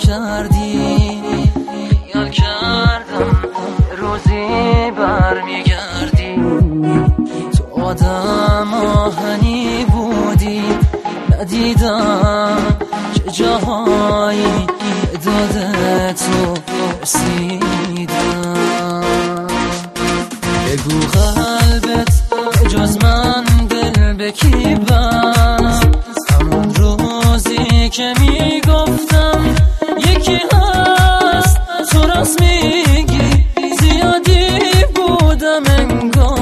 کردی، خیال کردم روزی برمیگردی. تو آدم آهنی بودی، ندیدم چه جاهایی داده تو رسیدم. بگو قلبت جز من دل به کی بست؟ همون روزی که میگفتم یکی هست، تو راست میگی زیادی بودم انگار.